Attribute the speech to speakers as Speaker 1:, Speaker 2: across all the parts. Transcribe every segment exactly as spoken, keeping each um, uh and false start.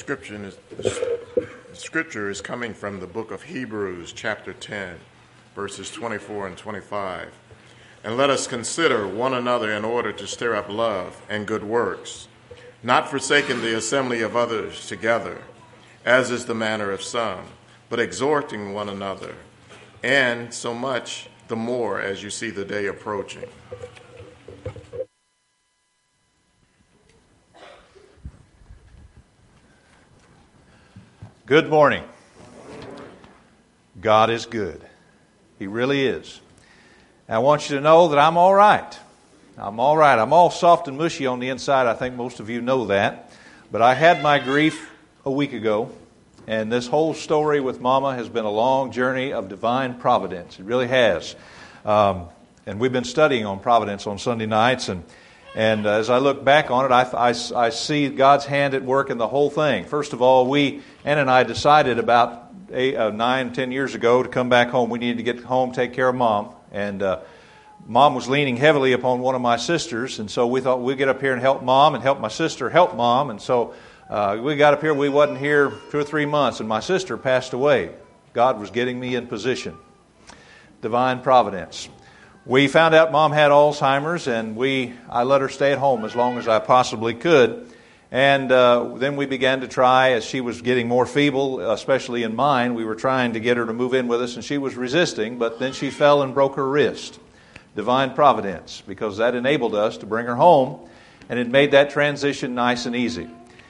Speaker 1: scripture is, the scripture is coming from the book of Hebrews, chapter ten, verses twenty-four and twenty-five. And let us consider one another in order to stir up love and good works, not forsaking the assembly of others together, as is the manner of some, but exhorting one another, and so much the more as you see the day approaching.
Speaker 2: Good morning. God is good. He really is. I want you to know that I'm all right. I'm all right. I'm all soft and mushy on the inside. I think most of you know that. But I had my grief a week ago, and this whole story with Mama has been a long journey of divine providence. It really has. Um, and we've been studying on providence on Sunday nights, and and as I look back on it, I, I, I see God's hand at work in the whole thing. First of all, we, Ann and I, decided about eight, uh, nine, ten years ago to come back home. We needed to get home, take care of Mom. And uh, Mom was leaning heavily upon one of my sisters, and so we thought we'd get up here and help Mom and help my sister help Mom. And so uh, we got up here. We wasn't here two or three months, and my sister passed away. God was getting me in position. Divine providence. We found out Mom had Alzheimer's, and we I let her stay at home as long as I possibly could. And uh, then we began to try, as she was getting more feeble, especially in mind, we were trying to get her to move in with us, and she was resisting, but then she fell and broke her wrist. Divine providence, because that enabled us to bring her home, and it made that transition nice and easy.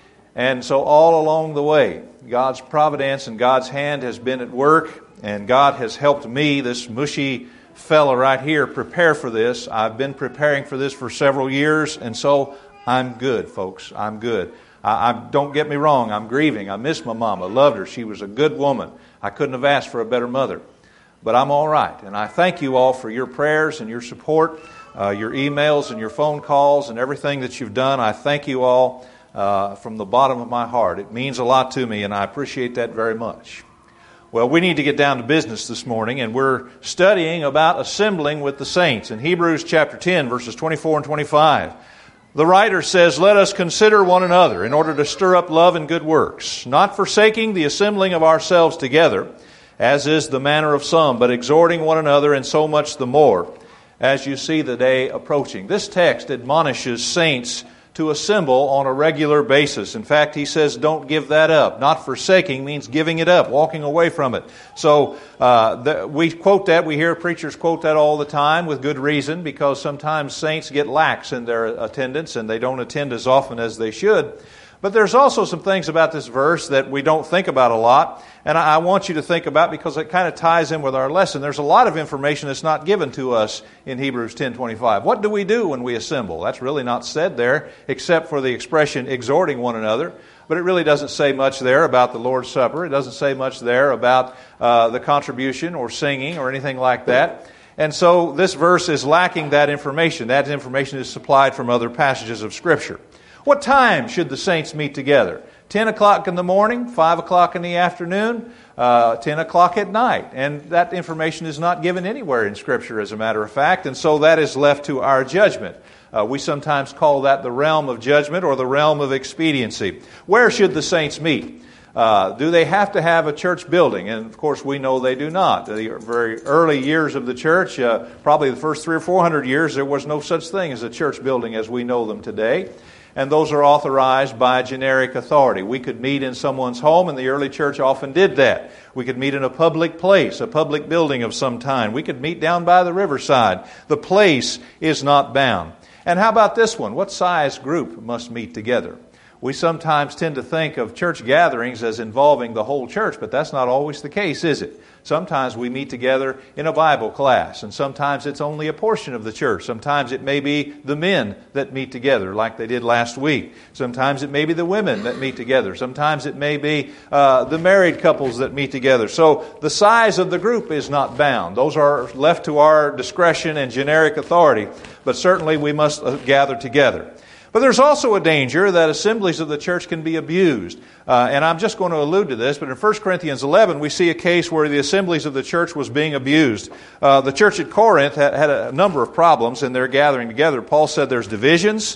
Speaker 2: And so all along the way, God's providence and God's hand has been at work, and God has helped me, this mushy fella right here, prepare for this. I've been preparing for this for several years, and so I'm good, folks. I'm good. I, I don't get me wrong. I'm grieving. I miss my mom. I loved her. She was a good woman. I couldn't have asked for a better mother. But I'm all right. And I thank you all for your prayers and your support, uh, your emails and your phone calls and everything that you've done. I thank you all uh, from the bottom of my heart. It means a lot to me, and I appreciate that very much. Well, we need to get down to business this morning, and we're studying about assembling with the saints in Hebrews chapter ten, verses twenty-four and twenty-five. The writer says, "Let us consider one another in order to stir up love and good works, not forsaking the assembling of ourselves together, as is the manner of some, but exhorting one another, and so much the more, as you see the day approaching." This text admonishes saints to assemble on a regular basis. In fact, he says, don't give that up. Not forsaking means giving it up, walking away from it. So uh, the, we quote that, we hear preachers quote that all the time with good reason, because sometimes saints get lax in their attendance and they don't attend as often as they should. But there's also some things about this verse that we don't think about a lot, and I want you to think about because it kind of ties in with our lesson. There's a lot of information that's not given to us in Hebrews ten twenty-five. What do we do when we assemble? That's really not said there, except for the expression exhorting one another. But it really doesn't say much there about the Lord's Supper. It doesn't say much there about uh, the contribution or singing or anything like that. And so this verse is lacking that information. That information is supplied from other passages of Scripture. What time should the saints meet together? ten o'clock in the morning, five o'clock in the afternoon, uh, ten o'clock at night. And that information is not given anywhere in Scripture, as a matter of fact, and so that is left to our judgment. Uh, we sometimes call that the realm of judgment or the realm of expediency. Where should the saints meet? Uh, do they have to have a church building? And of course we know they do not. The very early years of the church, uh, probably the first three or four hundred years, there was no such thing as a church building as we know them today. And those are authorized by generic authority. We could meet in someone's home, and the early church often did that. We could meet in a public place, a public building of some kind. We could meet down by the riverside. The place is not bound. And how about this one? What size group must meet together? We sometimes tend to think of church gatherings as involving the whole church, but that's not always the case, is it? Sometimes we meet together in a Bible class, and sometimes it's only a portion of the church. Sometimes it may be the men that meet together, like they did last week. Sometimes it may be the women that meet together. Sometimes it may be uh, the married couples that meet together. So the size of the group is not bound. Those are left to our discretion and generic authority, but certainly we must uh, gather together. But there's also a danger that assemblies of the church can be abused. Uh, and I'm just going to allude to this, but in First Corinthians eleven, we see a case where the assemblies of the church was being abused. Uh, the church at Corinth had, had a number of problems in their gathering together. Paul said there's divisions.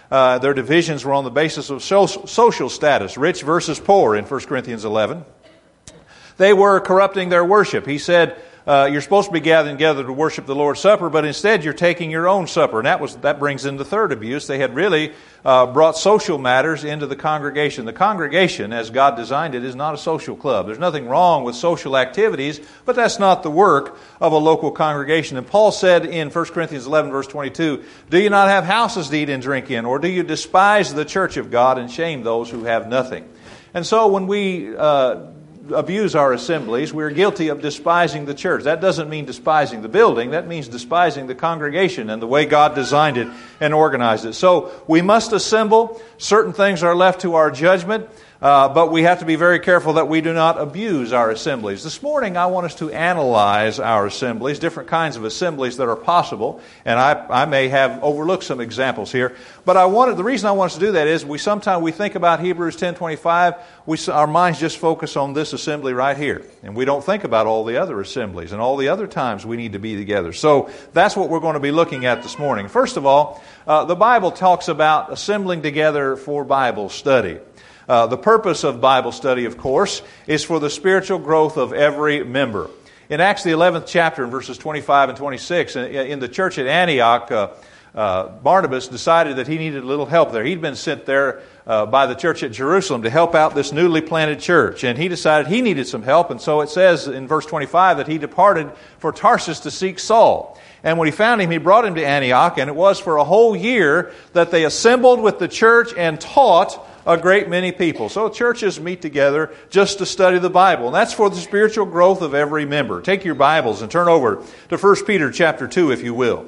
Speaker 2: Uh, their divisions were on the basis of so- social status, rich versus poor in First Corinthians eleven. They were corrupting their worship. He said, uh, you're supposed to be gathering together to worship the Lord's Supper, but instead you're taking your own supper. And that was that brings in the third abuse. They had really uh, brought social matters into the congregation. The congregation, as God designed it, is not a social club. There's nothing wrong with social activities, but that's not the work of a local congregation. And Paul said in First Corinthians eleven, verse twenty-two, do you not have houses to eat and drink in, or do you despise the church of God and shame those who have nothing? And so when we uh, abuse our assemblies, we're guilty of despising the church. That doesn't mean despising the building. That means despising the congregation and the way God designed it and organized it. So we must assemble. Certain things are left to our judgment, uh, but we have to be very careful that we do not abuse our assemblies. This morning I want us to analyze our assemblies, different kinds of assemblies that are possible, and I, I may have overlooked some examples here. But I wanted the reason I want us to do that is we sometimes we think about Hebrews ten twenty-five. We, our minds just focus on this assembly right here. And we don't think about all the other assemblies and all the other times we need to be together. So that's what we're going to be looking at this morning. First of all, uh, the Bible talks about assembling together for Bible study. Uh, the purpose of Bible study, of course, is for the spiritual growth of every member. In Acts the eleventh chapter, in verses twenty-five and twenty-six, in, in the church at Antioch, uh, uh, Barnabas decided that he needed a little help there. He'd been sent there Uh, by the church at Jerusalem to help out this newly planted church. And he decided he needed some help. And so it says in verse twenty-five that he departed for Tarsus to seek Saul. And when he found him, he brought him to Antioch. And it was for a whole year that they assembled with the church and taught a great many people. So churches meet together just to study the Bible. And that's for the spiritual growth of every member. Take your Bibles and turn over to First Peter chapter two, if you will.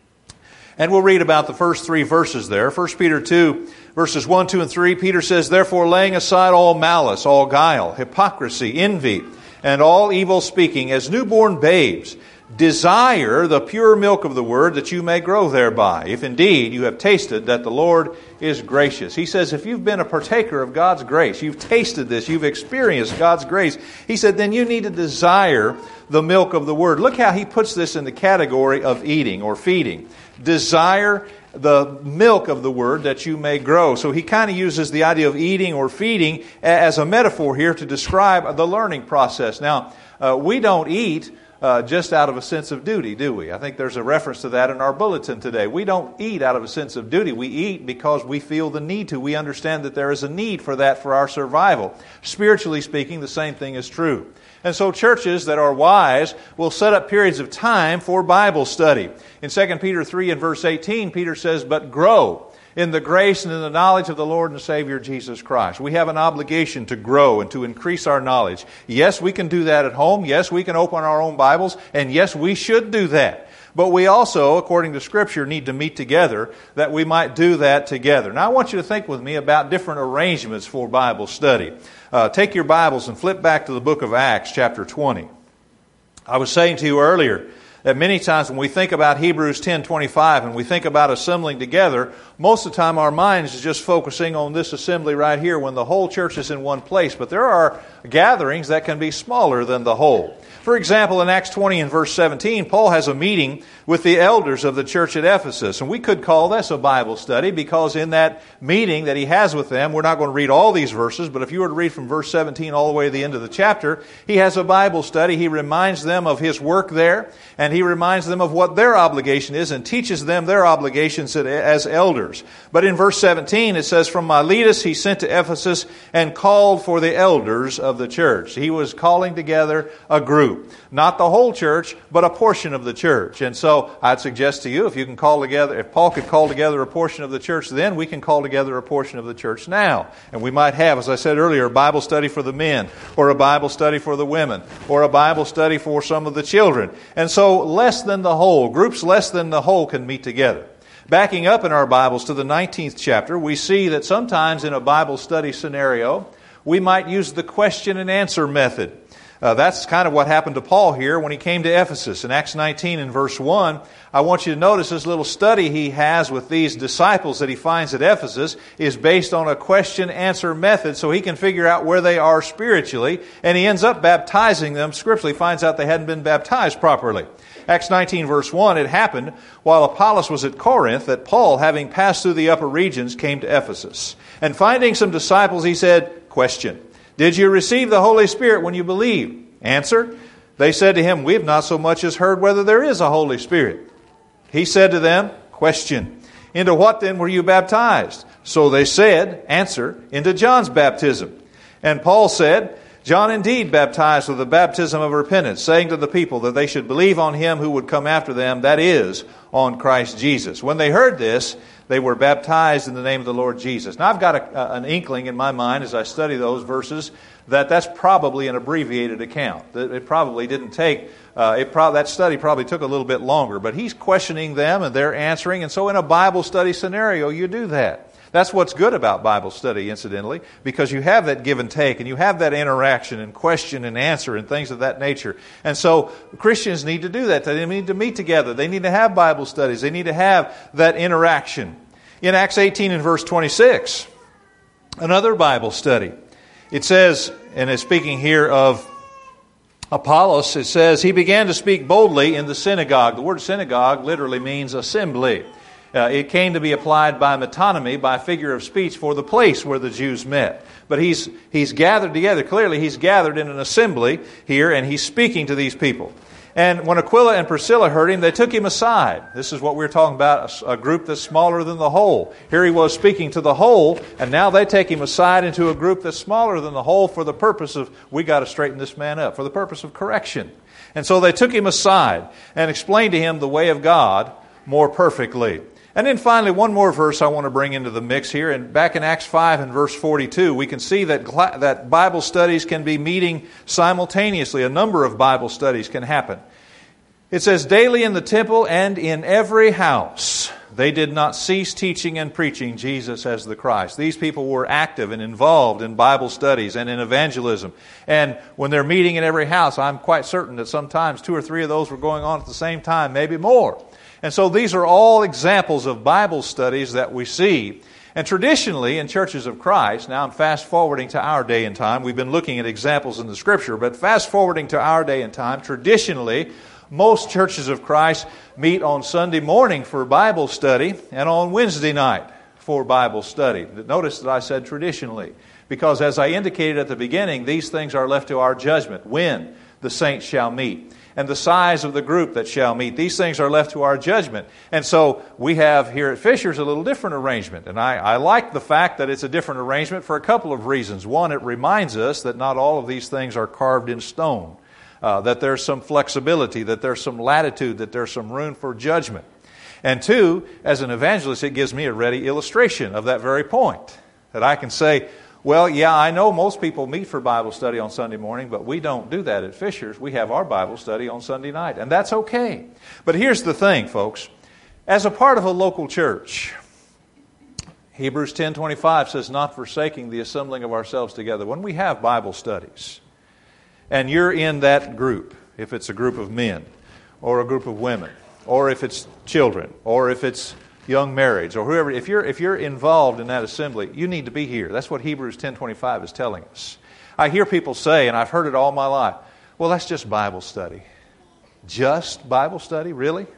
Speaker 2: And we'll read about the first three verses there. First Peter two, verses one, two, and three, Peter says, therefore laying aside all malice, all guile, hypocrisy, envy, and all evil speaking, as newborn babes, desire the pure milk of the word that you may grow thereby, if indeed you have tasted that the Lord is gracious. He says if you've been a partaker of God's grace, you've tasted this, you've experienced God's grace, he said then you need to desire the milk of the word. Look how he puts this in the category of eating or feeding. Desire the milk of the word that you may grow. So he kind of uses the idea of eating or feeding as a metaphor here to describe the learning process. Now, uh, we don't eat uh, just out of a sense of duty, do we? I think there's a reference to that in our bulletin today. We don't eat out of a sense of duty. We eat because we feel the need to. We understand that there is a need for that for our survival. Spiritually speaking, the same thing is true. And so churches that are wise will set up periods of time for Bible study. In Second Peter three and verse eighteen, Peter says, but grow in the grace and in the knowledge of the Lord and Savior Jesus Christ. We have an obligation to grow and to increase our knowledge. Yes, we can do that at home. Yes, we can open our own Bibles. And yes, we should do that. But we also, according to Scripture, need to meet together that we might do that together. Now, I want you to think with me about different arrangements for Bible study. Uh, take your Bibles and flip back to the book of Acts, chapter twenty. I was saying to you earlier that many times when we think about Hebrews ten twenty-five and we think about assembling together, most of the time our minds is just focusing on this assembly right here when the whole church is in one place. But there are gatherings that can be smaller than the whole. For example, in Acts twenty and verse seventeen, Paul has a meeting with the elders of the church at Ephesus. And we could call this a Bible study because in that meeting that he has with them, we're not going to read all these verses, but if you were to read from verse seventeen all the way to the end of the chapter, he has a Bible study. He reminds them of his work there, and he reminds them of what their obligation is and teaches them their obligations as elders. But in verse seventeen, it says, from Miletus he sent to Ephesus and called for the elders of the church. He was calling together a group. Not the whole church, but a portion of the church. And so I'd suggest to you, if you can call together, if Paul could call together a portion of the church then, we can call together a portion of the church now. And we might have, as I said earlier, a Bible study for the men, or a Bible study for the women, or a Bible study for some of the children. And so less than the whole, groups less than the whole can meet together. Backing up in our Bibles to the nineteenth chapter, we see that sometimes in a Bible study scenario, we might use the question and answer method. Uh, that's kind of what happened to Paul here when he came to Ephesus. In Acts nineteen and verse one, I want you to notice this little study he has with these disciples that he finds at Ephesus is based on a question-answer method so he can figure out where they are spiritually, and he ends up baptizing them scripturally. He finds out they hadn't been baptized properly. Acts nineteen verse one, it happened while Apollos was at Corinth that Paul, having passed through the upper regions, came to Ephesus. And finding some disciples, he said, question, did you receive the Holy Spirit when you believed? Answer, they said to him, we have not so much as heard whether there is a Holy Spirit. He said to them, question, into what then were you baptized? So they said, answer, into John's baptism. And Paul said, John indeed baptized with the baptism of repentance, saying to the people that they should believe on him who would come after them, that is, on Christ Jesus. When they heard this, they were baptized in the name of the Lord Jesus. Now I've got a, an inkling in my mind as I study those verses that that's probably an abbreviated account. That it probably didn't take, uh, it pro- that study probably took a little bit longer. But he's questioning them and they're answering. And so in a Bible study scenario, you do that. That's what's good about Bible study, incidentally, because you have that give and take and you have that interaction and question and answer and things of that nature. And so Christians need to do that. They need to meet together. They need to have Bible studies. They need to have that interaction. In Acts eighteen and verse twenty-six, another Bible study. It says, and it's speaking here of Apollos, it says, he began to speak boldly in the synagogue. The word synagogue literally means assembly. Uh, it came to be applied by metonymy, by figure of speech, for the place where the Jews met. But he's he's gathered together. Clearly, he's gathered in an assembly here, and he's speaking to these people. And when Aquila and Priscilla heard him, they took him aside. This is what we're talking about, a, a group that's smaller than the whole. Here he was speaking to the whole, and now they take him aside into a group that's smaller than the whole for the purpose of, we got to straighten this man up, for the purpose of correction. And so they took him aside and explained to him the way of God more perfectly. And then finally, one more verse I want to bring into the mix here. And back in Acts five and verse forty-two, we can see that that Bible studies can be meeting simultaneously. A number of Bible studies can happen. It says, daily in the temple and in every house, they did not cease teaching and preaching Jesus as the Christ. These people were active and involved in Bible studies and in evangelism. And when they're meeting in every house, I'm quite certain that sometimes two or three of those were going on at the same time, maybe more. And so these are all examples of Bible studies that we see. And traditionally in churches of Christ, now I'm fast forwarding to our day and time. We've been looking at examples in the Scripture, but fast forwarding to our day and time, traditionally most churches of Christ meet on Sunday morning for Bible study and on Wednesday night for Bible study. Notice that I said traditionally, because as I indicated at the beginning, these things are left to our judgment when the saints shall meet. And the size of the group that shall meet. These things are left to our judgment. And so we have here at Fisher's a little different arrangement. And I, I like the fact that it's a different arrangement for a couple of reasons. One, it reminds us that not all of these things are carved in stone. Uh, that there's some flexibility, that there's some latitude, that there's some room for judgment. And two, as an evangelist, it gives me a ready illustration of that very point. That I can say, well, yeah, I know most people meet for Bible study on Sunday morning, but we don't do that at Fisher's. We have our Bible study on Sunday night, and that's okay. But here's the thing, folks. As a part of a local church, Hebrews ten twenty-five says, not forsaking the assembling of ourselves together. When we have Bible studies, and you're in that group, if it's a group of men, or a group of women, or if it's children, or if it's young marrieds, or whoever, if you're if you're involved in that assembly, you need to be here. That's what Hebrews ten twenty-five is telling us. I hear people say, and I've heard it all my life, well, that's just Bible study. Just Bible study? Really?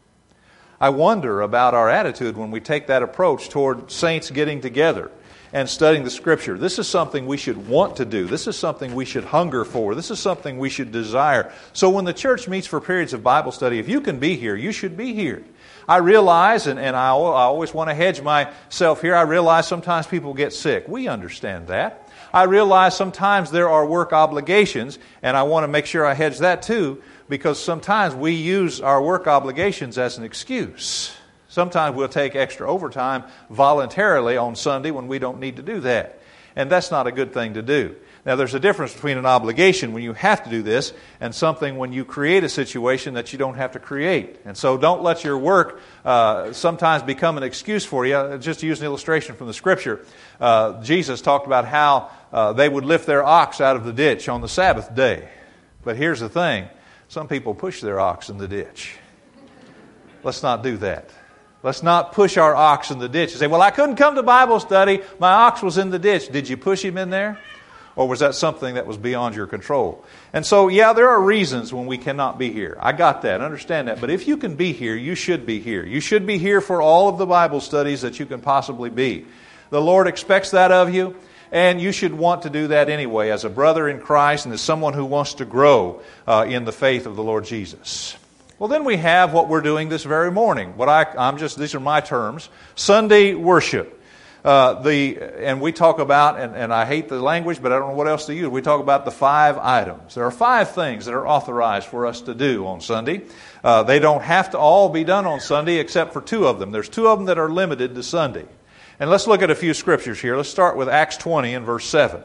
Speaker 2: I wonder about our attitude when we take that approach toward saints getting together and studying the Scripture. This is something we should want to do. This is something we should hunger for. This is something we should desire. So when the church meets for periods of Bible study, if you can be here, you should be here. I realize, and, and I, I always want to hedge myself here, I realize sometimes people get sick. We understand that. I realize sometimes there are work obligations, and I want to make sure I hedge that too, because sometimes we use our work obligations as an excuse. Sometimes we'll take extra overtime voluntarily on Sunday when we don't need to do that. And that's not a good thing to do. Now, there's a difference between an obligation when you have to do this and something when you create a situation that you don't have to create. And so don't let your work uh, sometimes become an excuse for you. Just to use an illustration from the Scripture, uh, Jesus talked about how uh, they would lift their ox out of the ditch on the Sabbath day. But here's the thing. Some people push their ox in the ditch. Let's not do that. Let's not push our ox in the ditch and say, well, I couldn't come to Bible study. My ox was in the ditch. Did you push him in there? Or was that something that was beyond your control? And so, yeah, there are reasons when we cannot be here. I got that. Understand that. But if you can be here, you should be here. You should be here for all of the Bible studies that you can possibly be. The Lord expects that of you. And you should want to do that anyway as a brother in Christ and as someone who wants to grow uh, in the faith of the Lord Jesus. Well, then we have what we're doing this very morning. What I, I'm just, these are my terms, Sunday worship. Uh, the and we talk about, and, and I hate the language, but I don't know what else to use. We talk about the five items. There are five things that are authorized for us to do on Sunday. Uh, they don't have to all be done on Sunday except for two of them. There's two of them that are limited to Sunday. And let's look at a few scriptures here. Let's start with Acts twenty and verse seven.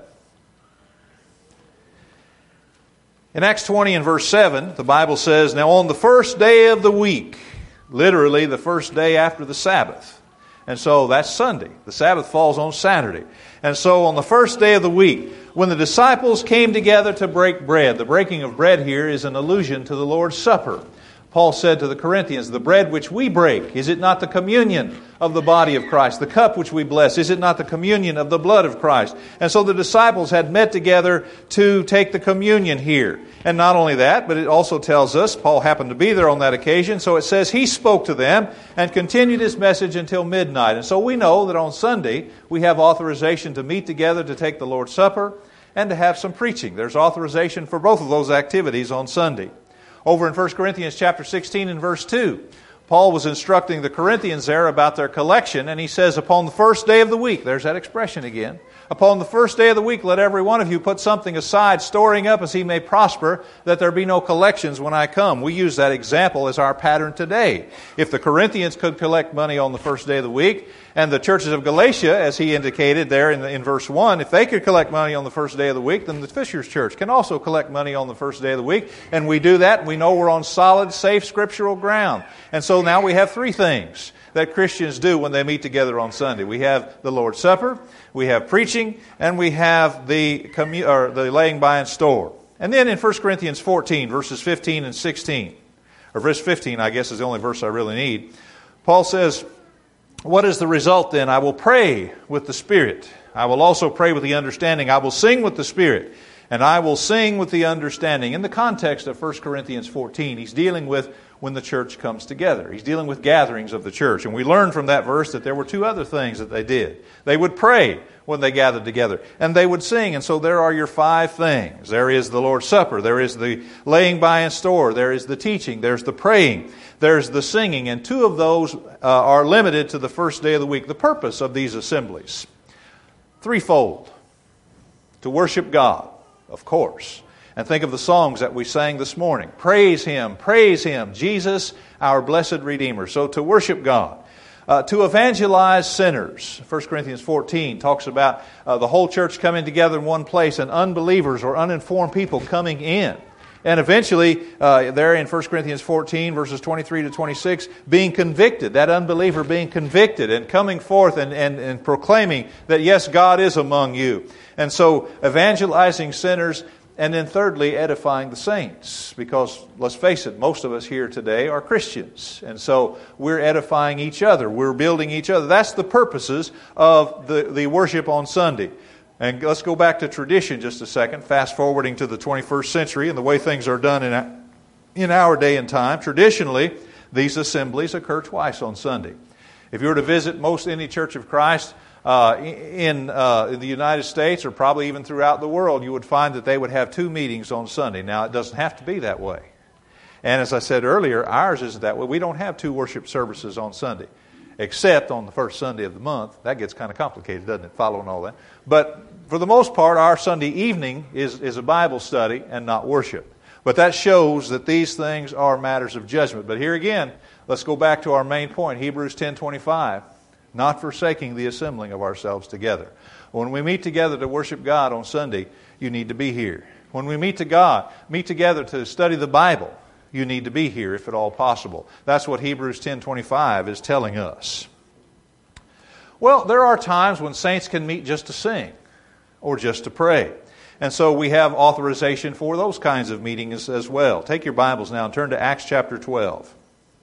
Speaker 2: In Acts twenty and verse seven, the Bible says, now on the first day of the week, literally the first day after the Sabbath. And so that's Sunday. The Sabbath falls on Saturday. And so on the first day of the week, when the disciples came together to break bread, the breaking of bread here is an allusion to the Lord's Supper. Paul said to the Corinthians, the bread which we break, is it not the communion of the body of Christ? The cup which we bless, is it not the communion of the blood of Christ? And so the disciples had met together to take the communion here. And not only that, but it also tells us, Paul happened to be there on that occasion, so it says he spoke to them and continued his message until midnight. And so we know that on Sunday we have authorization to meet together to take the Lord's Supper and to have some preaching. There's authorization for both of those activities on Sunday. Over in First Corinthians chapter sixteen and verse two, Paul was instructing the Corinthians there about their collection, and he says, upon the first day of the week, there's that expression again, upon the first day of the week, let every one of you put something aside, storing up as he may prosper, that there be no collections when I come. We use that example as our pattern today. If the Corinthians could collect money on the first day of the week, and the churches of Galatia, as he indicated there in, the, in verse one, if they could collect money on the first day of the week, then the Fishers Church can also collect money on the first day of the week. And we do that, and we know we're on solid, safe, scriptural ground. And so now we have three things that Christians do when they meet together on Sunday. We have the Lord's Supper, we have preaching, and we have the, commu- or the laying by in store. And then in First Corinthians fourteen, verses fifteen and sixteen, or verse fifteen, I guess, is the only verse I really need, Paul says, what is the result then? I will pray with the Spirit. I will also pray with the understanding. I will sing with the Spirit. And I will sing with the understanding. In the context of First Corinthians fourteen, he's dealing with when the church comes together. He's dealing with gatherings of the church. And we learn from that verse that there were two other things that they did. They would pray when they gathered together. And they would sing. And so there are your five things. There is the Lord's Supper. There is the laying by in store. There is the teaching. There's the praying. There's the singing. And two of those uh, are limited to the first day of the week. The purpose of these assemblies, threefold. To worship God, of course. And think of the songs that we sang this morning. Praise Him, praise Him, Jesus, our blessed Redeemer. So to worship God. Uh, to evangelize sinners. First Corinthians fourteen talks about uh, the whole church coming together in one place and unbelievers or uninformed people coming in. And eventually, uh, there in First Corinthians fourteen, verses twenty-three to twenty-six, being convicted, that unbeliever being convicted and coming forth and, and, and proclaiming that, yes, God is among you. And so, evangelizing sinners, and then thirdly, edifying the saints. Because, let's face it, most of us here today are Christians. And so, we're edifying each other. We're building each other. That's the purposes of the, the worship on Sunday. And let's go back to tradition just a second, fast forwarding to the twenty-first century and the way things are done in, in our day and time. Traditionally, these assemblies occur twice on Sunday. If you were to visit most any Church of Christ uh, in, uh, in the United States or probably even throughout the world, you would find that they would have two meetings on Sunday. Now, it doesn't have to be that way. And as I said earlier, ours isn't that way. We don't have two worship services on Sunday, except on the first Sunday of the month. That gets kind of complicated, doesn't it, following all that? But for the most part, our Sunday evening is, is a Bible study and not worship. But that shows that these things are matters of judgment. But here again, let's go back to our main point, Hebrews ten twenty-five. Not forsaking the assembling of ourselves together. When we meet together to worship God on Sunday, you need to be here. When we meet to God, meet together to study the Bible, you need to be here if at all possible. That's what Hebrews ten twenty-five is telling us. Well, there are times when saints can meet just to sing or just to pray. And so we have authorization for those kinds of meetings as well. Take your Bibles now and turn to Acts chapter twelve.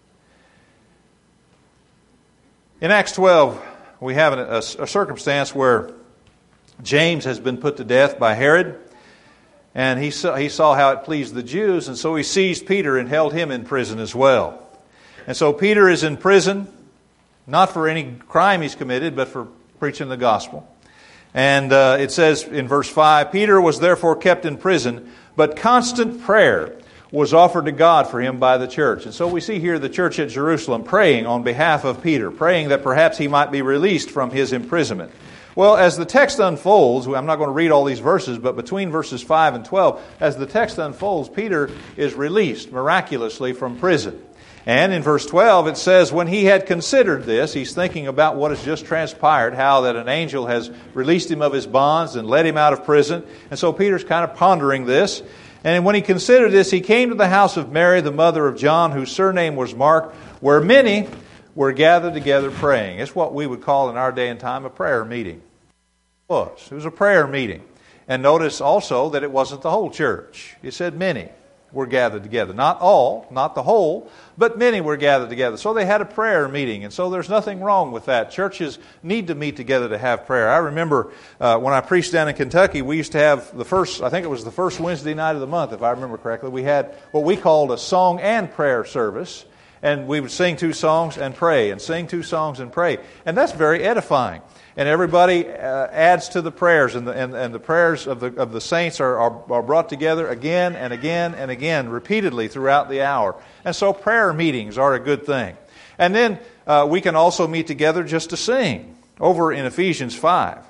Speaker 2: In Acts twelve, we have a, a, a circumstance where James has been put to death by Herod, and he saw, he saw how it pleased the Jews, and so he seized Peter and held him in prison as well. And so Peter is in prison, not for any crime he's committed, but for preaching the gospel. And uh, it says in verse five, Peter was therefore kept in prison, but constant prayer was offered to God for him by the church. And so we see here the church at Jerusalem praying on behalf of Peter, praying that perhaps he might be released from his imprisonment. Well, as the text unfolds, I'm not going to read all these verses, but between verses five and twelve, as the text unfolds, Peter is released miraculously from prison. And in verse twelve, it says, when he had considered this, he's thinking about what has just transpired, how that an angel has released him of his bonds and led him out of prison. And so Peter's kind of pondering this. And when he considered this, he came to the house of Mary, the mother of John, whose surname was Mark, where many were gathered together praying. It's what we would call in our day and time a prayer meeting. It was. It was a prayer meeting. And notice also that it wasn't the whole church. It said many were gathered together. Not all, not the whole, but many were gathered together. So they had a prayer meeting, and so there's nothing wrong with that. Churches need to meet together to have prayer. I remember uh, when I preached down in Kentucky, we used to have the first, I think it was the first Wednesday night of the month, if I remember correctly, we had what we called a song and prayer service, and we would sing two songs and pray, and sing two songs and pray. And that's very edifying. And everybody uh, adds to the prayers, and the, and, and the prayers of the of the saints are, are, are brought together again and again and again, repeatedly throughout the hour. And so prayer meetings are a good thing. And then uh, we can also meet together just to sing. Over in Ephesians five.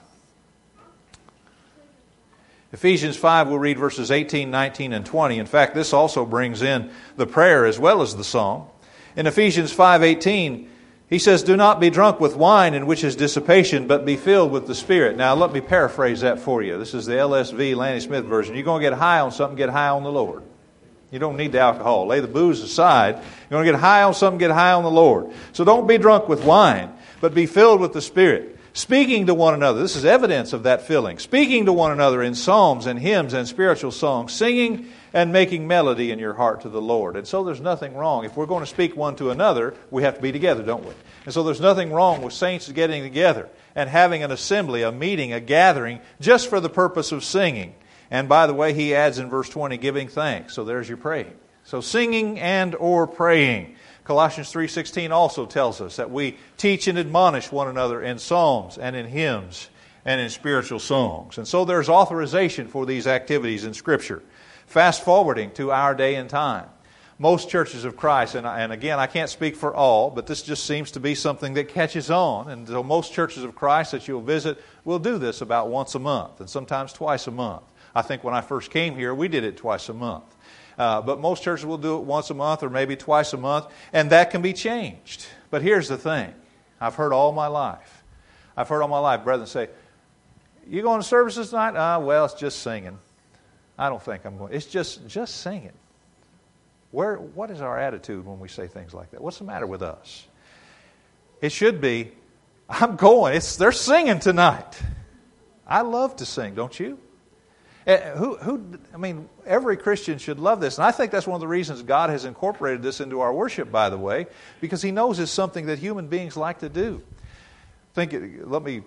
Speaker 2: Ephesians five, we'll read verses eighteen, nineteen, and twenty. In fact, this also brings in the prayer as well as the song. In Ephesians five eighteen, he says, do not be drunk with wine, in which is dissipation, but be filled with the Spirit. Now, let me paraphrase that for you. This is the L S V, Lanny Smith version. You're going to get high on something, get high on the Lord. You don't need the alcohol. Lay the booze aside. You're going to get high on something, get high on the Lord. So don't be drunk with wine, but be filled with the Spirit. Speaking to one another. This is evidence of that filling. Speaking to one another in psalms and hymns and spiritual songs. Singing and making melody in your heart to the Lord. And so there's nothing wrong. If we're going to speak one to another, we have to be together, don't we? And so there's nothing wrong with saints getting together and having an assembly, a meeting, a gathering, just for the purpose of singing. And by the way, he adds in verse twenty, giving thanks. So there's your praying. So singing and or praying. Colossians three sixteen also tells us that we teach and admonish one another in psalms and in hymns and in spiritual songs. And so there's authorization for these activities in Scripture. Fast forwarding to our day and time. Most churches of Christ, and, and again, I can't speak for all, but this just seems to be something that catches on. And so most churches of Christ that you'll visit will do this about once a month and sometimes twice a month. I think when I first came here, we did it twice a month. Uh, but most churches will do it once a month or maybe twice a month, and that can be changed. But here's the thing. I've heard all my life. I've heard all my life brethren say, you going to services tonight? Uh, well, it's just singing. I don't think I'm going. It's just just singing. Where? What is our attitude when we say things like that? What's the matter with us? It should be, I'm going. It's they're singing tonight. I love to sing, don't you? Who? Who? I mean, every Christian should love this, and I think that's one of the reasons God has incorporated this into our worship. By the way, because He knows it's something that human beings like to do. Think. Let me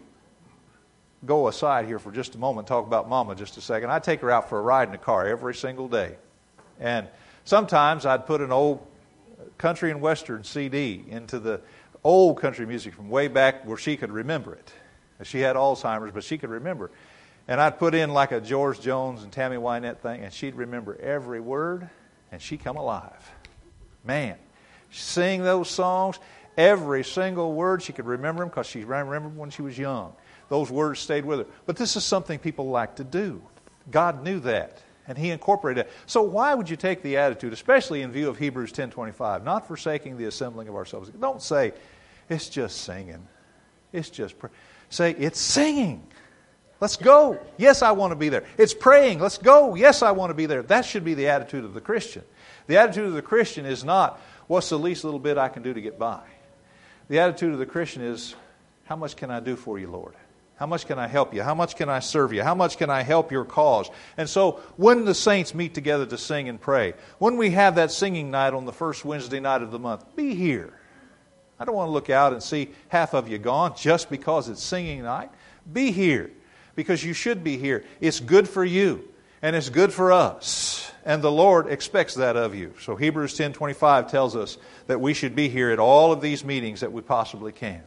Speaker 2: go aside here for just a moment, talk about Mama just a second. I take her out for a ride in the car every single day. And sometimes I'd put an old country and western C D into the old country music from way back where she could remember it. She had Alzheimer's, but she could remember. And I'd put in like a George Jones and Tammy Wynette thing, and she'd remember every word, and she'd come alive. Man, sing those songs, every single word, she could remember them because she remembered when she was young. Those words stayed with her. But this is something people like to do. God knew that, and He incorporated it. So why would you take the attitude, especially in view of Hebrews ten twenty-five, not forsaking the assembling of ourselves? Don't say, it's just singing. It's just pray. Say, it's singing. Let's go. Yes, I want to be there. It's praying. Let's go. Yes, I want to be there. That should be the attitude of the Christian. The attitude of the Christian is not, what's the least little bit I can do to get by? The attitude of the Christian is, how much can I do for you, Lord? How much can I help you? How much can I serve you? How much can I help your cause? And so when the saints meet together to sing and pray, when we have that singing night on the first Wednesday night of the month, be here. I don't want to look out and see half of you gone just because it's singing night. Be here, because you should be here. It's good for you, and it's good for us. And the Lord expects that of you. So Hebrews ten twenty-five tells us that we should be here at all of these meetings that we possibly can.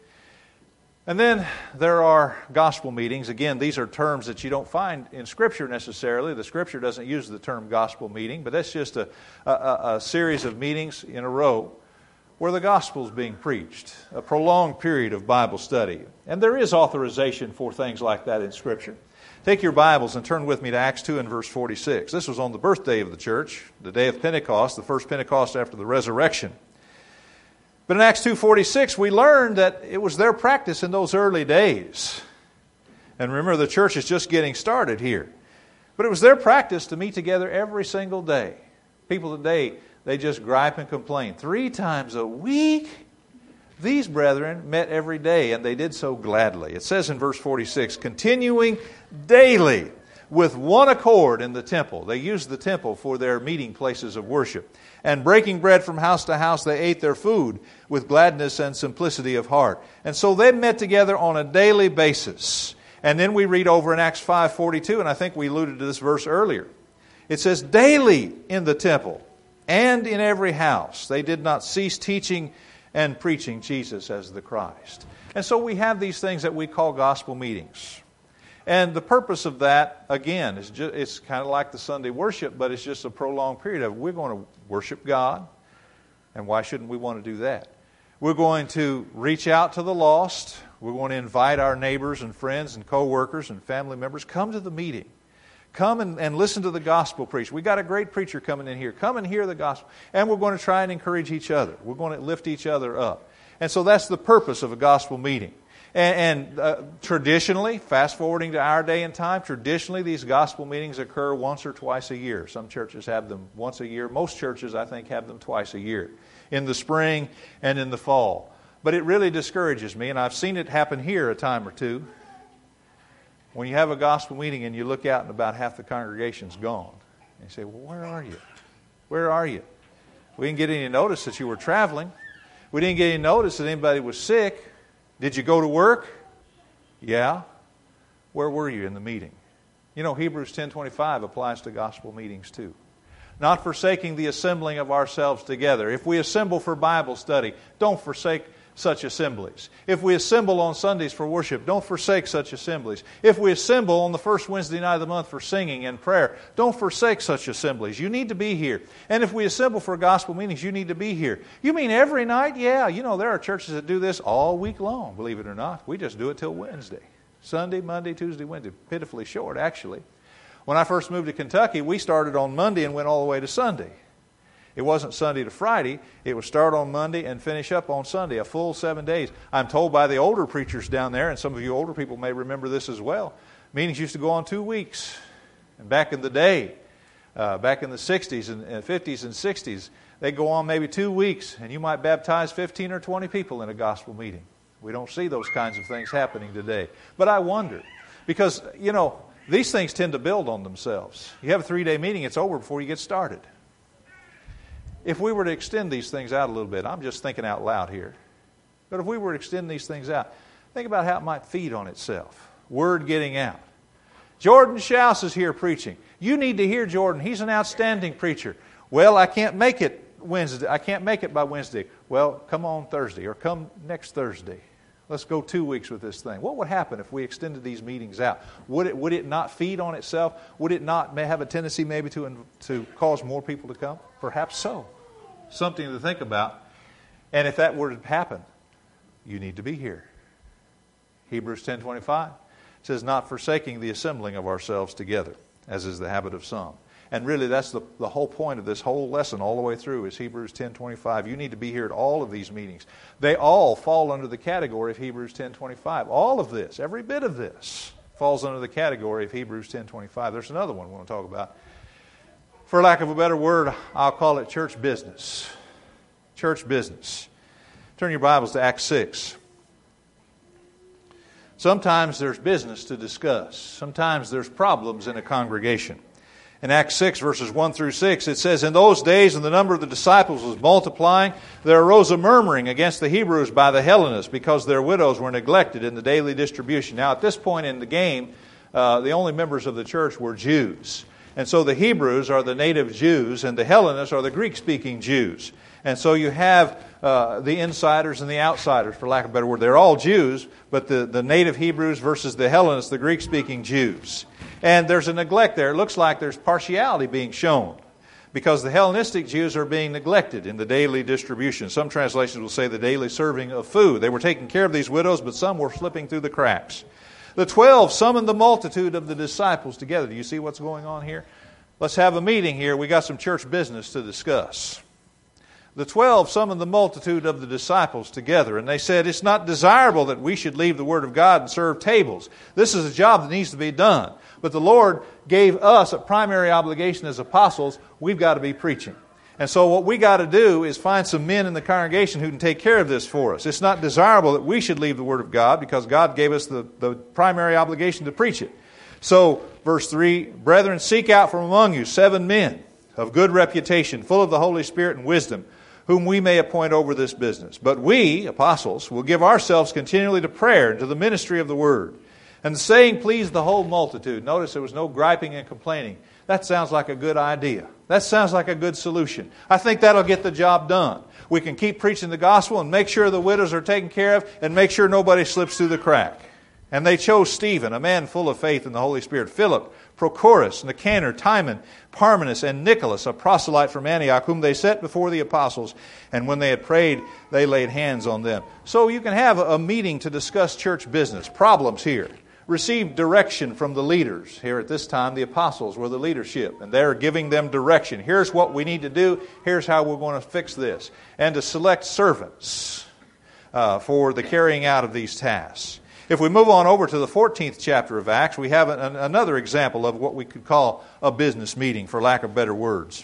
Speaker 2: And then there are gospel meetings. Again, these are terms that you don't find in Scripture necessarily. The Scripture doesn't use the term gospel meeting, but that's just a, a, a series of meetings in a row where the gospel is being preached, a prolonged period of Bible study. And there is authorization for things like that in Scripture. Take your Bibles and turn with me to Acts two and verse forty-six. This was on the birthday of the church, the day of Pentecost, the first Pentecost after the resurrection. But in Acts two forty-six, we learned that it was their practice in those early days. And remember, the church is just getting started here. But it was their practice to meet together every single day. People today, they just gripe and complain. Three times a week? These brethren met every day, and they did so gladly. It says in verse forty-six, continuing daily with one accord in the temple. They used the temple for their meeting places of worship. And breaking bread from house to house, they ate their food with gladness and simplicity of heart. And so they met together on a daily basis. And then we read over in Acts five forty-two, and I think we alluded to this verse earlier. It says, daily in the temple and in every house, they did not cease teaching and preaching Jesus as the Christ. And so we have these things that we call gospel meetings. And the purpose of that, again, is just, it's kind of like the Sunday worship, but it's just a prolonged period of we're going to worship God. And why shouldn't we want to do that? We're going to reach out to the lost. We're going to invite our neighbors and friends and co-workers and family members. Come to the meeting. Come and, and listen to the gospel preached. We got a great preacher coming in here. Come and hear the gospel. And we're going to try and encourage each other. We're going to lift each other up. And so that's the purpose of a gospel meeting. And, and uh, traditionally, fast forwarding to our day and time, traditionally these gospel meetings occur once or twice a year. Some churches have them once a year. Most churches, I think, have them twice a year, in the spring and in the fall. But it really discourages me, and I've seen it happen here a time or two. When you have a gospel meeting and you look out and about half the congregation's gone, and you say, well, where are you? Where are you? We didn't get any notice that you were traveling. We didn't get any notice that anybody was sick. Did you go to work? Yeah. Where were you in the meeting? You know, Hebrews ten twenty-five applies to gospel meetings too. Not forsaking the assembling of ourselves together. If we assemble for Bible study, don't forsake such assemblies. If we assemble on Sundays for worship, don't forsake such assemblies. If we assemble on the first Wednesday night of the month for singing and prayer, don't forsake such assemblies. You need to be here. And if we assemble for gospel meetings, you need to be here. You mean every night? Yeah, you know, there are churches that do this all week long, believe it or not. We just do it till Wednesday. Sunday, Monday, Tuesday, Wednesday. Pitifully short, actually. When I first moved to Kentucky, we started on Monday and went all the way to Sunday. It wasn't Sunday to Friday. It would start on Monday and finish up on Sunday, a full seven days. I'm told by the older preachers down there, and some of you older people may remember this as well, meetings used to go on two weeks. And back in the day, uh, back in the sixties and, and fifties and sixties, they'd go on maybe two weeks, and you might baptize fifteen or twenty people in a gospel meeting. We don't see those kinds of things happening today. But I wonder, because, you know, these things tend to build on themselves. You have a three-day meeting, it's over before you get started. If we were to extend these things out a little bit, I'm just thinking out loud here, but if we were to extend these things out, think about how it might feed on itself. Word getting out. Jordan Schaus is here preaching. You need to hear Jordan. He's an outstanding preacher. Well, I can't make it Wednesday. I can't make it by Wednesday. Well, come on Thursday or come next Thursday. Let's go two weeks with this thing. What would happen if we extended these meetings out? Would it, would it not feed on itself? Would it not may have a tendency maybe to, to cause more people to come? Perhaps so. Something to think about. And if that were to happen, you need to be here. Hebrews ten twenty-five says, not forsaking the assembling of ourselves together, as is the habit of some. And really that's the, the whole point of this whole lesson all the way through is Hebrews ten twenty-five. You need to be here at all of these meetings. They all fall under the category of Hebrews ten twenty-five. All of this, every bit of this, falls under the category of Hebrews ten twenty-five. There's another one we want to talk about. For lack of a better word, I'll call it church business. Church business. Turn your Bibles to Acts six. Sometimes there's business to discuss. Sometimes there's problems in a congregation. In Acts six, verses one through six, it says, "In those days, when the number of the disciples was multiplying, there arose a murmuring against the Hebrews by the Hellenists, because their widows were neglected in the daily distribution." Now, at this point in the game, uh, the only members of the church were Jews. And so the Hebrews are the native Jews, and the Hellenists are the Greek-speaking Jews. And so you have uh, the insiders and the outsiders, for lack of a better word. They're all Jews, but the, the native Hebrews versus the Hellenists, the Greek-speaking Jews. And there's a neglect there. It looks like there's partiality being shown, because the Hellenistic Jews are being neglected in the daily distribution. Some translations will say the daily serving of food. They were taking care of these widows, but some were slipping through the cracks. The twelve summoned the multitude of the disciples together. Do you see what's going on here? Let's have a meeting here. We got some church business to discuss. The twelve summoned the multitude of the disciples together, and they said, "It's not desirable that we should leave the Word of God and serve tables. This is a job that needs to be done. But the Lord gave us a primary obligation as apostles. We've got to be preaching. And so what we got to do is find some men in the congregation who can take care of this for us. It's not desirable that we should leave the Word of God, because God gave us the, the primary obligation to preach it. So, verse three, "Brethren, seek out from among you seven men of good reputation, full of the Holy Spirit and wisdom, whom we may appoint over this business. But we, apostles, will give ourselves continually to prayer and to the ministry of the Word." And the saying pleased the whole multitude. Notice there was no griping and complaining. That sounds like a good idea. That sounds like a good solution. I think that'll get the job done. We can keep preaching the gospel and make sure the widows are taken care of and make sure nobody slips through the crack. And they chose Stephen, a man full of faith in the Holy Spirit, Philip, Prochorus, Nicanor, Timon, Parmenas, and Nicholas, a proselyte from Antioch, whom they set before the apostles. And when they had prayed, they laid hands on them. So you can have a meeting to discuss church business, problems here. Receive direction from the leaders. Here at this time, the apostles were the leadership, and they're giving them direction. Here's what we need to do. Here's how we're going to fix this. And to select servants uh, for the carrying out of these tasks. If we move on over to the fourteenth chapter of Acts, we have an, another example of what we could call a business meeting, for lack of better words.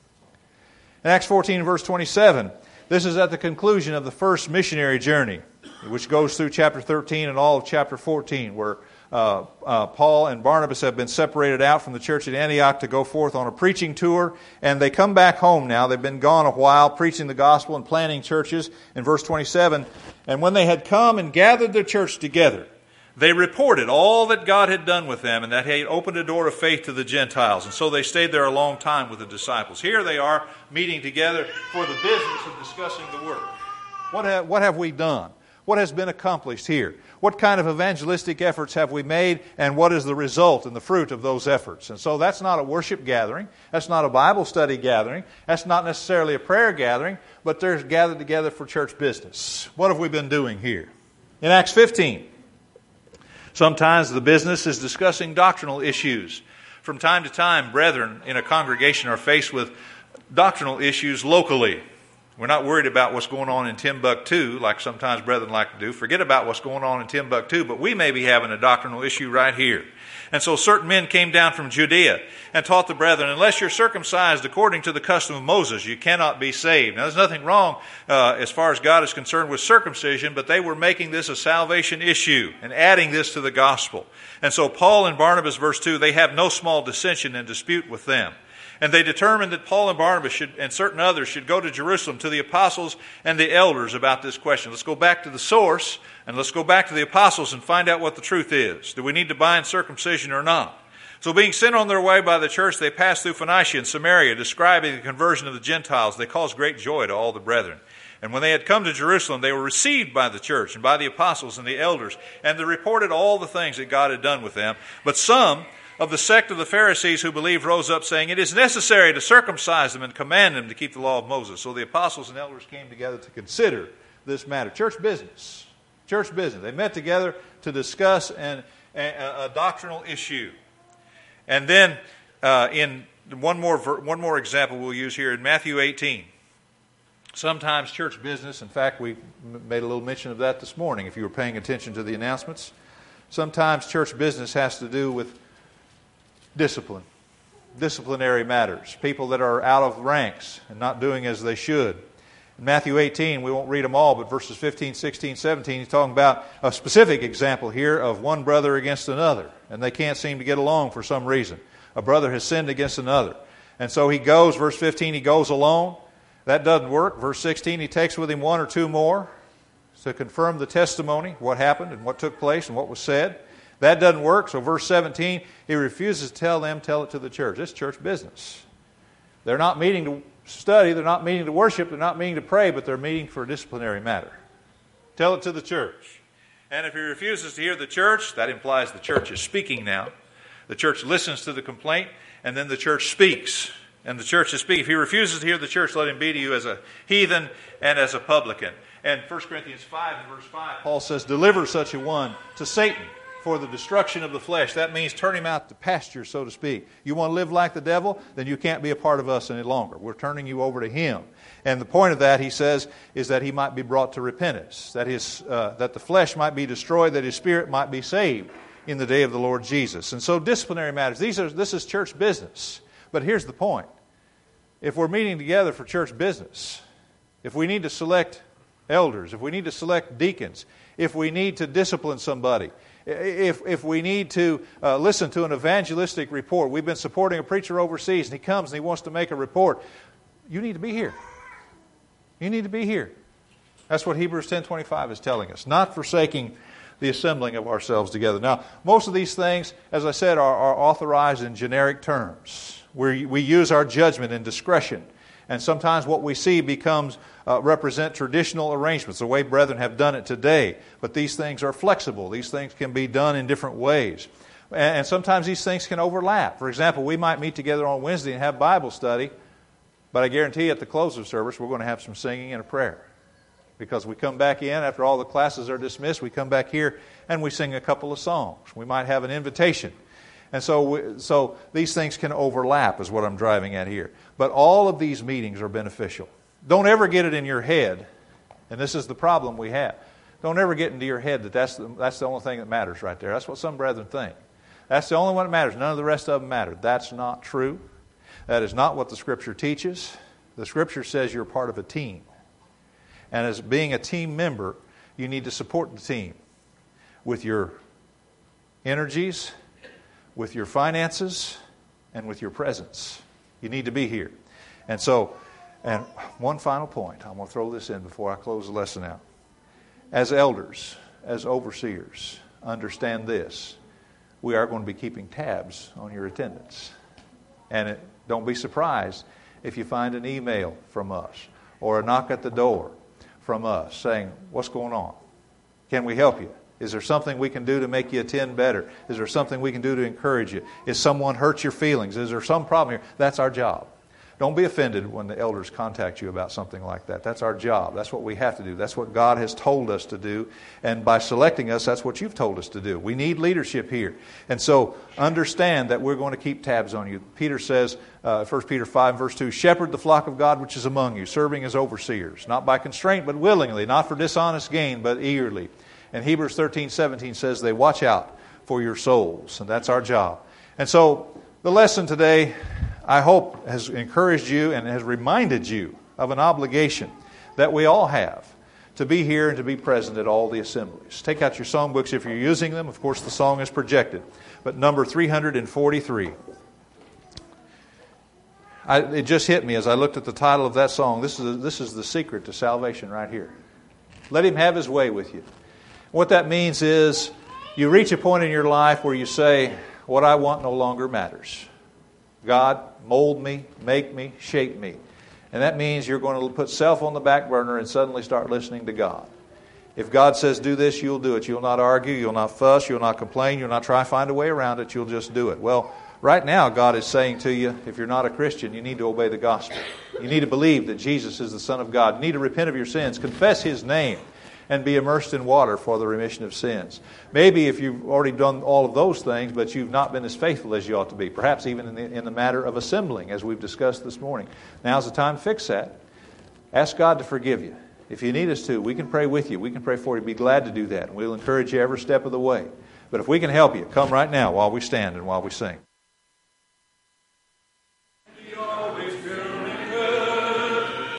Speaker 2: In Acts fourteen, verse twenty-seven, this is at the conclusion of the first missionary journey, which goes through chapter thirteen and all of chapter fourteen, where uh, uh, Paul and Barnabas have been separated out from the church at Antioch to go forth on a preaching tour, and they come back home now. They've been gone a while, preaching the gospel and planting churches. In verse twenty-seven, "And when they had come and gathered their church together, they reported all that God had done with them, and that He had opened a door of faith to the Gentiles. And so they stayed there a long time with the disciples." Here they are meeting together for the business of discussing the Word. What have, what have we done? What has been accomplished here? What kind of evangelistic efforts have we made, and what is the result and the fruit of those efforts? And so that's not a worship gathering. That's not a Bible study gathering. That's not necessarily a prayer gathering, but they're gathered together for church business. What have we been doing here? In Acts fifteen, sometimes the business is discussing doctrinal issues. From time to time, brethren in a congregation are faced with doctrinal issues locally. We're not worried about what's going on in Timbuktu, like sometimes brethren like to do. Forget about what's going on in Timbuktu, but we may be having a doctrinal issue right here. And so certain men came down from Judea and taught the brethren, "Unless you're circumcised according to the custom of Moses, you cannot be saved." Now, there's nothing wrong uh, as far as God is concerned with circumcision, but they were making this a salvation issue and adding this to the gospel. And so Paul and Barnabas, verse two, they have no small dissension and dispute with them. And they determined that Paul and Barnabas should, and certain others should go to Jerusalem to the apostles and the elders about this question. Let's go back to the source, and let's go back to the apostles and find out what the truth is. Do we need to bind circumcision or not? So being sent on their way by the church, they passed through Phoenicia and Samaria, describing the conversion of the Gentiles. They caused great joy to all the brethren. And when they had come to Jerusalem, they were received by the church and by the apostles and the elders, and they reported all the things that God had done with them. But some of the sect of the Pharisees who believed rose up, saying, "It is necessary to circumcise them and command them to keep the law of Moses." So the apostles and elders came together to consider this matter. Church business. Church business. They met together to discuss an, a, a doctrinal issue. And then uh, in one more, one more example we'll use here in Matthew eighteen. Sometimes church business, in fact, we made a little mention of that this morning if you were paying attention to the announcements. Sometimes church business has to do with discipline, disciplinary matters, people that are out of ranks and not doing as they should. In Matthew eighteen, we won't read them all, but verses fifteen, sixteen, seventeen, he's talking about a specific example here of one brother against another, and they can't seem to get along for some reason. A brother has sinned against another. And so he goes, verse fifteen, he goes alone. That doesn't work. Verse sixteen, he takes with him one or two more to confirm the testimony, what happened and what took place and what was said. That doesn't work. So verse seventeen, he refuses to tell them, tell it to the church. It's church business. They're not meeting to study, they're not meeting to worship, they're not meeting to pray, but they're meeting for a disciplinary matter. Tell it to the church. And if he refuses to hear the church, that implies the church is speaking now. The church listens to the complaint, and then the church speaks. And the church is speaking. If he refuses to hear the church, let him be to you as a heathen and as a publican. And First Corinthians five and verse five, Paul says, deliver such a one to Satan for the destruction of the flesh. That means turn him out to pasture, so to speak. You want to live like the devil? Then you can't be a part of us any longer. We're turning you over to him. And the point of that, he says, is that he might be brought to repentance. That his, uh, that the flesh might be destroyed, that his spirit might be saved in the day of the Lord Jesus. And so disciplinary matters, these are this is church business. But here's the point. If we're meeting together for church business, if we need to select elders, if we need to select deacons, if we need to discipline somebody, if if we need to uh, listen to an evangelistic report, we've been supporting a preacher overseas and he comes and he wants to make a report, you need to be here. You need to be here. That's what Hebrews ten twenty-five is telling us, not forsaking the assembling of ourselves together. Now, most of these things, as I said, are, are authorized in generic terms, where we use our judgment and discretion. And sometimes what we see becomes uh, represent traditional arrangements, the way brethren have done it today. But these things are flexible. These things can be done in different ways. And, and sometimes these things can overlap. For example, we might meet together on Wednesday and have Bible study, but I guarantee you at the close of service we're going to have some singing and a prayer. Because we come back in, after all the classes are dismissed, we come back here and we sing a couple of songs. We might have an invitation. And so we, so these things can overlap is what I'm driving at here. But all of these meetings are beneficial. Don't ever get it in your head, and this is the problem we have. Don't ever get into your head that that's the, that's the only thing that matters right there. That's what some brethren think. That's the only one that matters. None of the rest of them matter. That's not true. That is not what the Scripture teaches. The Scripture says you're part of a team. And as being a team member, you need to support the team with your energies, with your finances, and with your presence. You need to be here. And so, and one final point. I'm going to throw this in before I close the lesson out. As elders, as overseers, understand this. We are going to be keeping tabs on your attendance. And it, don't be surprised if you find an email from us or a knock at the door from us saying, what's going on? Can we help you? Is there something we can do to make you attend better? Is there something we can do to encourage you? Is someone hurt your feelings? Is there some problem here? That's our job. Don't be offended when the elders contact you about something like that. That's our job. That's what we have to do. That's what God has told us to do. And by selecting us, that's what you've told us to do. We need leadership here. And so understand that we're going to keep tabs on you. Peter says, uh, First Peter five, verse two, shepherd the flock of God which is among you, serving as overseers, not by constraint, but willingly, not for dishonest gain, but eagerly. And Hebrews thirteen, seventeen says they watch out for your souls. And that's our job. And so the lesson today, I hope, has encouraged you and has reminded you of an obligation that we all have to be here and to be present at all the assemblies. Take out your songbooks if you're using them. Of course, the song is projected. But number three hundred forty-three. I, it just hit me as I looked at the title of that song. This is, this is the secret to salvation right here. Let Him have His way with you. What that means is you reach a point in your life where you say, what I want no longer matters. God, mold me, make me, shape me. And that means you're going to put self on the back burner and suddenly start listening to God. If God says do this, you'll do it. You'll not argue, you'll not fuss, you'll not complain, you'll not try to find a way around it, you'll just do it. Well, right now God is saying to you, if you're not a Christian, you need to obey the gospel. You need to believe that Jesus is the Son of God. You need to repent of your sins, confess His name, and be immersed in water for the remission of sins. Maybe if you've already done all of those things, but you've not been as faithful as you ought to be, perhaps even in the, in the matter of assembling, as we've discussed this morning. Now's the time to fix that. Ask God to forgive you. If you need us to, we can pray with you. We can pray for you. Be glad to do that. And we'll encourage you every step of the way. But if we can help you, come right now while we stand and while we sing.